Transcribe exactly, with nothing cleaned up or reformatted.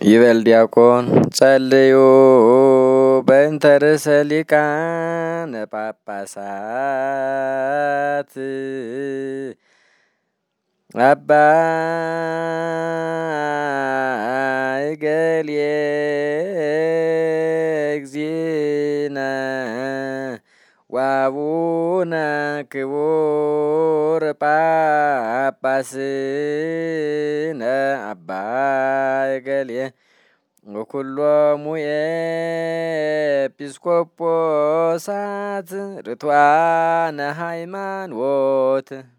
ይበል ዲያቆን ጸልዩ በእንተ ርእሰ ሊቃነ ጳጳሳት አባ እገሌ እግዚእነ ወአቡነ ክቡር ጳጳስነ አባ እገሌ ወኩሎሙ ኤጲስቆጶሳት ርቱዓነ ሃይማኖት